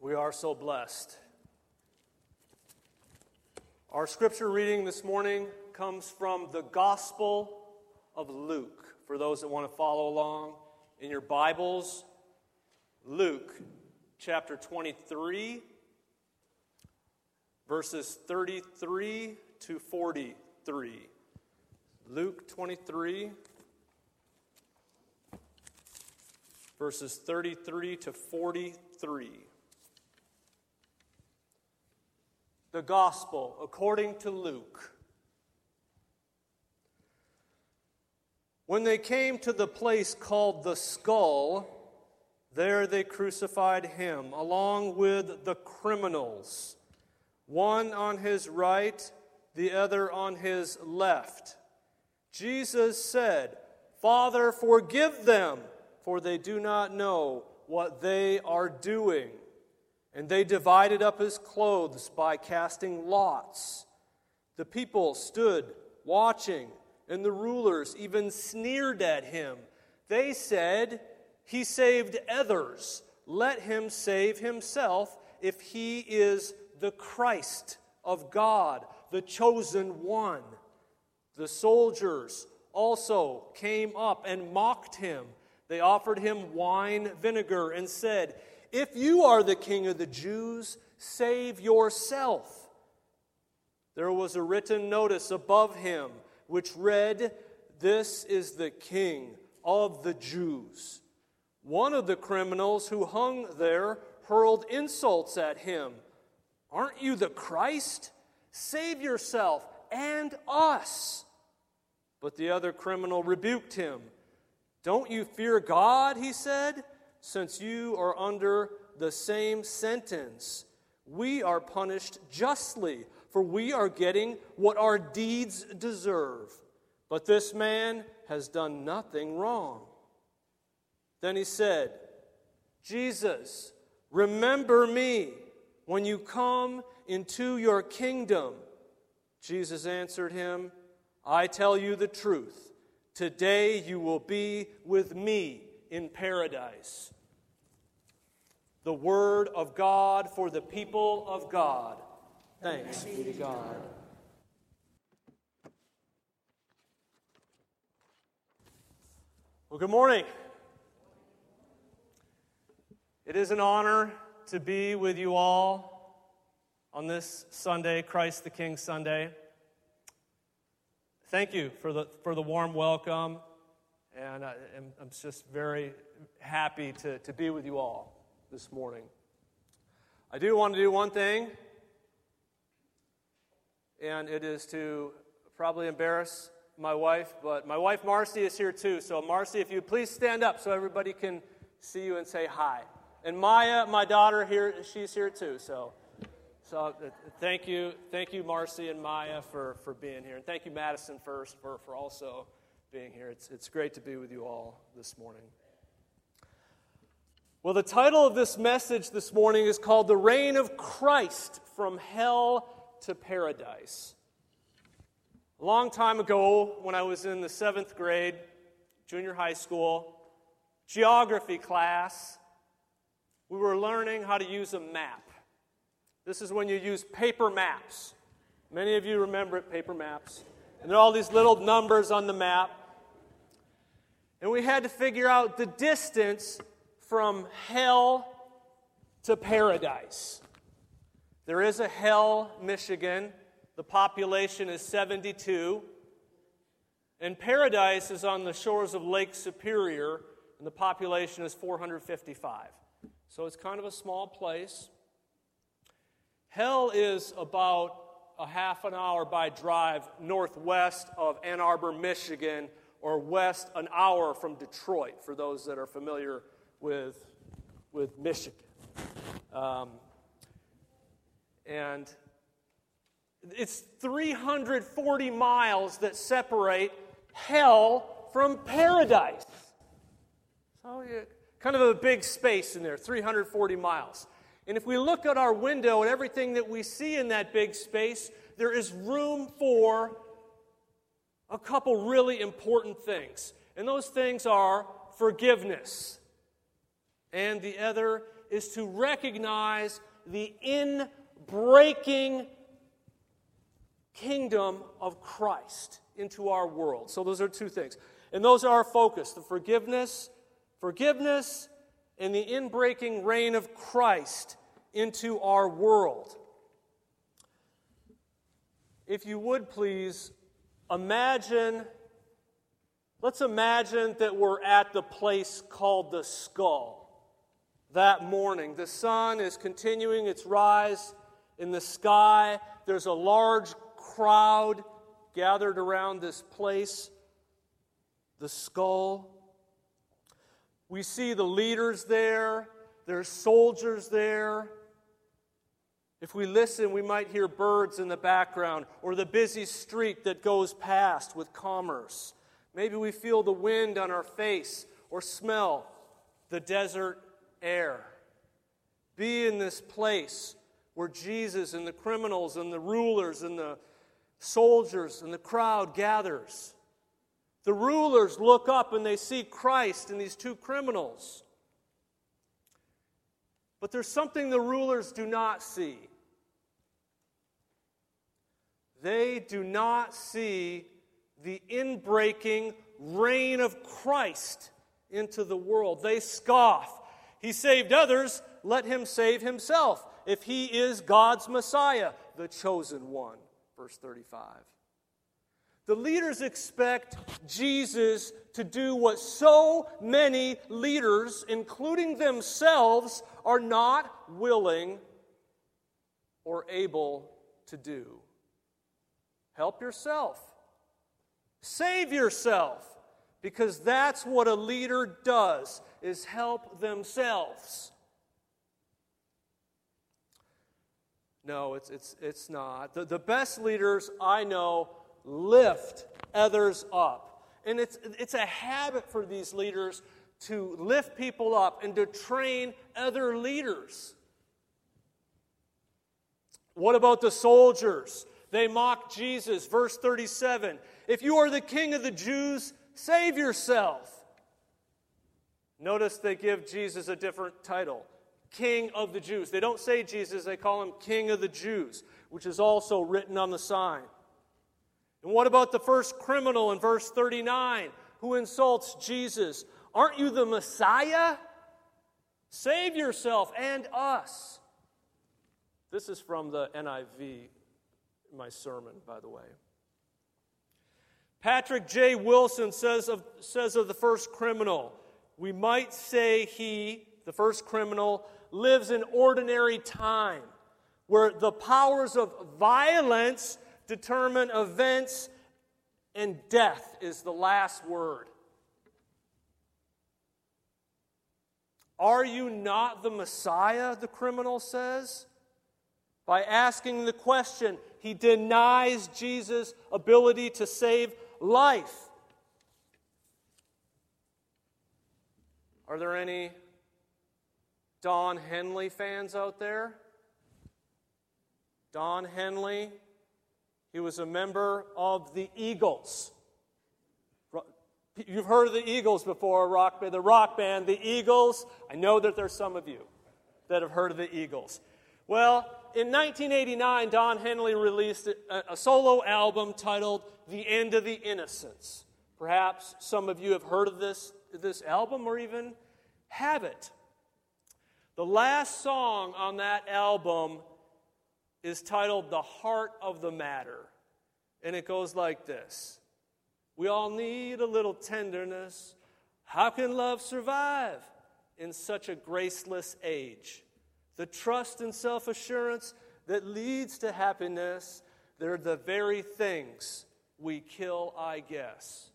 We are so blessed. Our scripture reading this morning comes from the Gospel of Luke. For those that want to follow along in your Bibles, Luke chapter 23, verses 33 to 43. Luke 23, verses 33 to 43. The Gospel according to Luke. When they came to the place called the Skull, there they crucified him, along with the criminals, one on his right, the other on his left. Jesus said, "Father, forgive them, for they do not know what they are doing." And they divided up his clothes by casting lots. The people stood watching, and the rulers even sneered at him. They said, "He saved others. Let him save himself if he is the Christ of God, the chosen one." The soldiers also came up and mocked him. They offered him wine vinegar and said, "If you are the king of the Jews, save yourself." There was a written notice above him which read, "This is the King of the Jews." One of the criminals who hung there hurled insults at him. "Aren't you the Christ? Save yourself and us." But the other criminal rebuked him. "Don't you fear God," he said, "since you are under the same sentence? We are punished justly, for we are getting what our deeds deserve. But this man has done nothing wrong." Then he said, "Jesus, remember me when you come into your kingdom." Jesus answered him, "I tell you the truth. Today you will be with me in paradise." The word of God for the people of God. Thanks be to God. Well, good morning. It is an honor to be with you all on this Sunday, Christ the King Sunday. Thank you for the warm welcome, and I'm just very happy to be with you all this morning. I do want to do one thing, and it is to probably embarrass my wife, but my wife Marcy is here too. So Marcy, if you please stand up so everybody can see you and say hi. And Maya, my daughter, here, she's here too. So thank you Marcy and Maya for being here, and thank you Madison first for also being here. It's great to be with you all this morning. Well, the title of this message this morning is called "The Reign of Christ from Hell to Paradise." A long time ago, when I was in the 7th grade, junior high school, geography class, we were learning how to use a map. This is when you use paper maps. Many of you remember it, paper maps. And there are all these little numbers on the map. And we had to figure out the distance from hell to paradise. There is a Hell, Michigan. The population is 72. And paradise is on the shores of Lake Superior, and the population is 455. So it's kind of a small place. Hell is about a half an hour by drive northwest of Ann Arbor, Michigan, or west an hour from Detroit, for those that are familiar with Michigan. And it's 340 miles that separate hell from paradise. So kind of a big space in there, 340 miles. And if we look out our window at everything that we see in that big space, there is room for a couple really important things. And those things are forgiveness. And the other is to recognize the inbreaking kingdom of Christ into our world. So those are two things. And those are our focus, the forgiveness, and the inbreaking reign of Christ into our world. If you would please, let's imagine that we're at the place called the Skull. That morning, the sun is continuing its rise in the sky. There's a large crowd gathered around this place, the Skull. We see the leaders there. There's soldiers there. If we listen, we might hear birds in the background or the busy street that goes past with commerce. Maybe we feel the wind on our face or smell the desert air. Be in this place where Jesus and the criminals and the rulers and the soldiers and the crowd gathers. The rulers look up and they see Christ and these two criminals. But there's something the rulers do not see. They do not see the inbreaking reign of Christ into the world. They scoff. He saved others, let him save himself, if he is God's Messiah, the chosen one. Verse 35. The leaders expect Jesus to do what so many leaders, including themselves, are not willing or able to do. Help yourself. Save yourself. Because that's what a leader does, is help themselves. No, it's not. The best leaders I know lift others up. And it's a habit for these leaders to lift people up and to train other leaders. What about the soldiers? They mock Jesus. Verse 37, if you are the king of the Jews, save yourself. Notice they give Jesus a different title, King of the Jews. They don't say Jesus, they call him King of the Jews, which is also written on the sign. And what about the first criminal in verse 39 who insults Jesus? Aren't you the Messiah? Save yourself and us. This is from the NIV, my sermon, by the way. Patrick J. Wilson says of the first criminal, we might say he, the first criminal, lives in ordinary time, where the powers of violence determine events and death is the last word. Are you not the Messiah, the criminal says? By asking the question, he denies Jesus' ability to save life. Are there any Don Henley fans out there? Don Henley, he was a member of the Eagles. You've heard of the Eagles before, the rock band, the Eagles. I know that there's some of you that have heard of the Eagles. Well, in 1989, Don Henley released a solo album titled The End of the Innocents. Perhaps some of you have heard of this album or even have it. The last song on that album is titled The Heart of the Matter. And it goes like this. We all need a little tenderness. How can love survive in such a graceless age? The trust and self-assurance that leads to happiness, they're the very things we kill, I guess.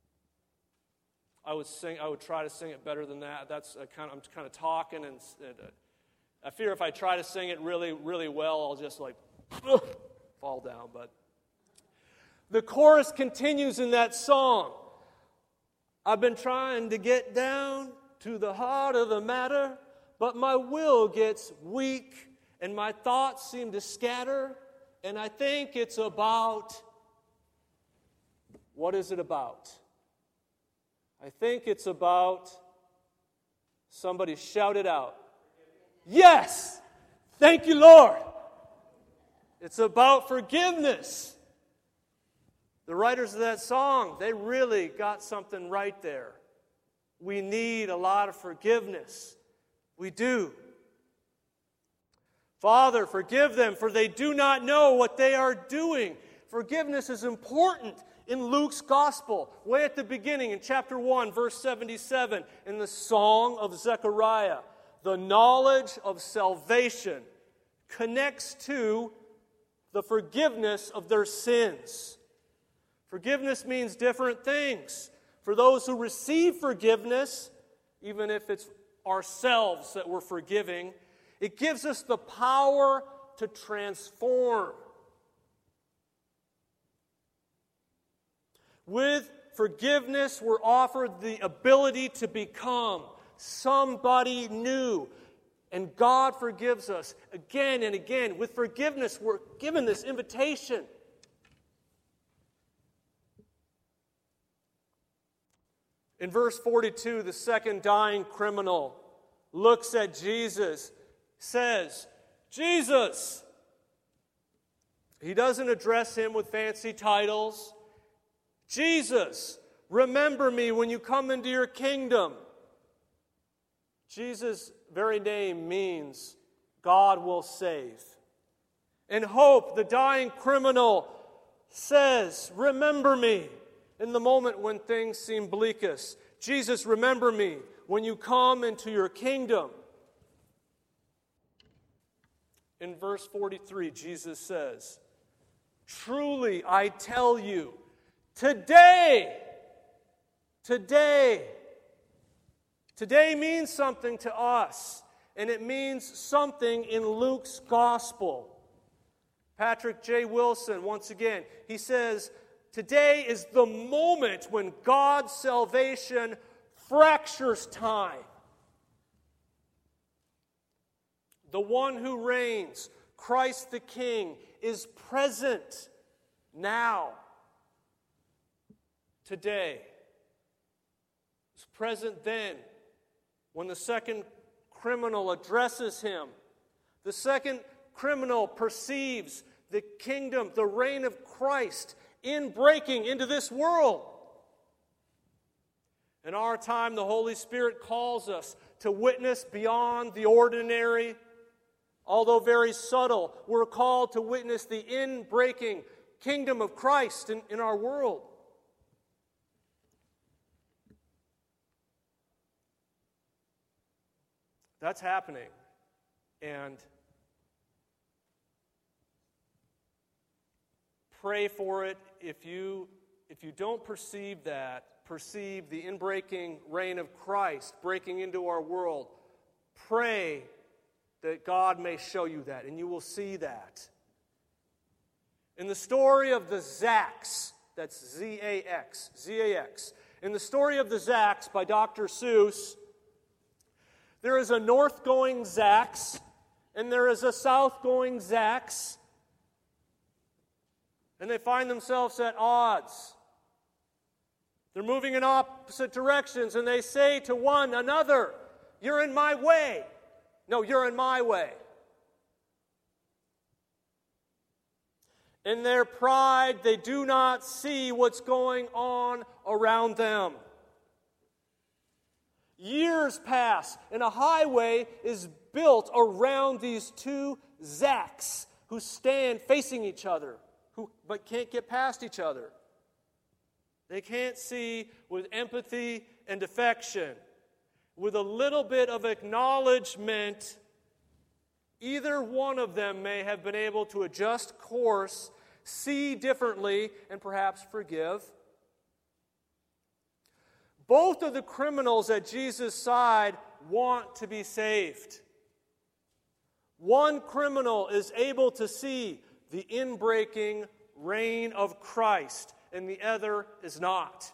I would try to sing it better than that. I'm kind of talking, and I fear if I try to sing it really, really well, I'll just fall down. But the chorus continues in that song. I've been trying to get down to the heart of the matter, but my will gets weak, and my thoughts seem to scatter, and I think it's about... What is it about? I think it's about... Somebody shout it out. Yes! Thank you, Lord! It's about forgiveness. The writers of that song, they really got something right there. We need a lot of forgiveness. We do. Father, forgive them, for they do not know what they are doing. Forgiveness is important in Luke's gospel, way at the beginning, in chapter 1, verse 77, in the Song of Zechariah. The knowledge of salvation connects to the forgiveness of their sins. Forgiveness means different things. For those who receive forgiveness, even if it's ourselves that we're forgiving, it gives us the power to transform. With forgiveness, we're offered the ability to become somebody new. And God forgives us again and again. With forgiveness, we're given this invitation. In verse 42, the second dying criminal looks at Jesus, says, Jesus! He doesn't address him with fancy titles. Jesus, remember me when you come into your kingdom. Jesus' very name means God will save. In hope, the dying criminal says, remember me in the moment when things seem bleakest. Jesus, remember me when you come into your kingdom. In verse 43, Jesus says, truly I tell you, today means something to us, and it means something in Luke's gospel. Patrick J. Wilson, once again, he says, today is the moment when God's salvation fractures time. The one who reigns, Christ the King, is present now. Today. It's present then when the second criminal addresses him. The second criminal perceives the kingdom, the reign of Christ in breaking into this world. In our time, the Holy Spirit calls us to witness beyond the ordinary. Although very subtle, we're called to witness the in-breaking kingdom of Christ in our world. That's happening. And pray for it. If you don't perceive that, perceive the inbreaking reign of Christ breaking into our world, pray that God may show you that, and you will see that. In the story of the Zacks, that's Z-A-X, in the story of the Zacks by Dr. Seuss, there is a north-going Zacks, and there is a south-going Zacks, and they find themselves at odds. They're moving in opposite directions, and they say to one another, "You're in my way." "No, you're in my way." In their pride, they do not see what's going on around them. Years pass, and a highway is built around these two Zacks who stand facing each other, but can't get past each other. They can't see with empathy and affection. With a little bit of acknowledgement, either one of them may have been able to adjust course, see differently, and perhaps forgive. Both of the criminals at Jesus' side want to be saved. One criminal is able to see the inbreaking reign of Christ, and the other is not.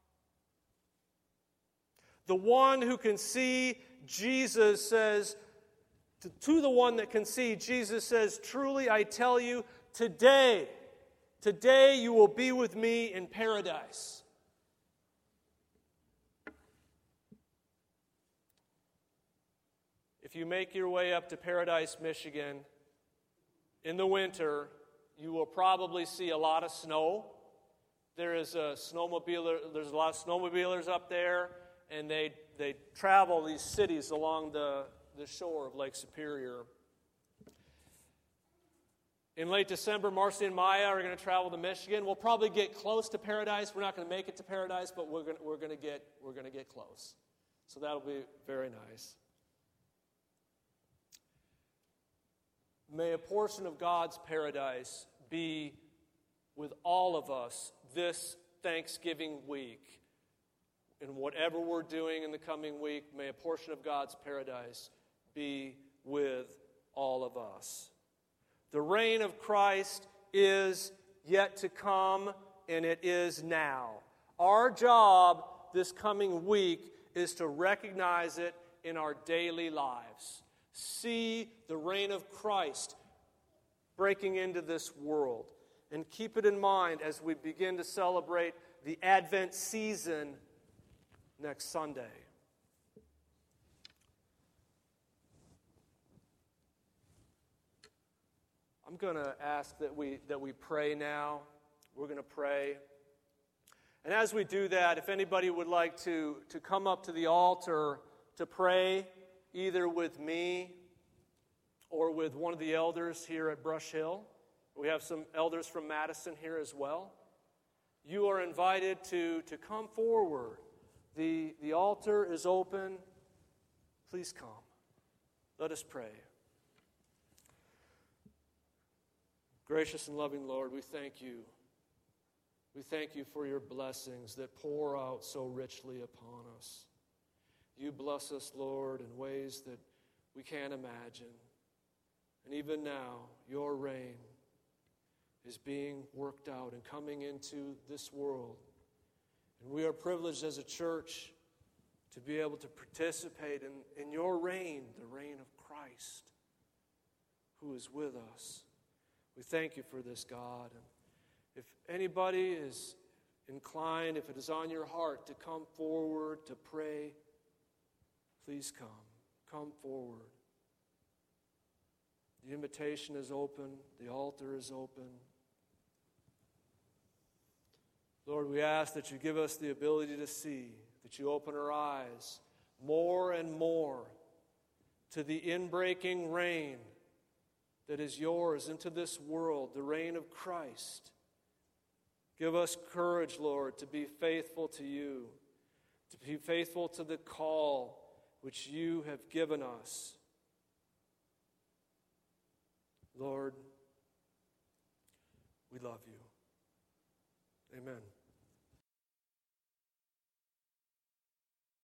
The one who can see, Jesus says, to the one that can see, Jesus says, "Truly I tell you, today you will be with me in paradise." if you make your way up to Paradise, Michigan, in the winter, you will probably see a lot of snow. There's a lot of snowmobilers up there, and they travel these cities along the shore of Lake Superior. In late December, Marcy and Maya are going to travel to Michigan. We'll probably get close to Paradise. We're not going to make it to Paradise, but we're going to get close. So that'll be very nice. May a portion of God's paradise be with all of us this Thanksgiving week. In whatever we're doing in the coming week, may a portion of God's paradise be with all of us. The reign of Christ is yet to come, and it is now. Our job this coming week is to recognize it in our daily lives. See the reign of Christ breaking into this world. And keep it in mind as we begin to celebrate the Advent season next Sunday. I'm going to ask that we pray now. We're going to pray. And as we do that, if anybody would like to come up to the altar to pray, either with me or with one of the elders here at Brush Hill. We have some elders from Madison here as well. You are invited to come forward. The altar is open. Please come. Let us pray. Gracious and loving Lord, we thank you. We thank you for your blessings that pour out so richly upon us. You bless us, Lord, in ways that we can't imagine. And even now, your reign is being worked out and coming into this world. And we are privileged as a church to be able to participate in your reign, the reign of Christ, who is with us. We thank you for this, God. And if anybody is inclined, if it is on your heart to come forward to pray, please come. Come forward. The invitation is open. The altar is open. Lord, we ask that you give us the ability to see, that you open our eyes more and more to the inbreaking reign that is yours into this world, the reign of Christ. Give us courage, Lord, to be faithful to you, to be faithful to the call which you have given us. Lord, we love you. Amen.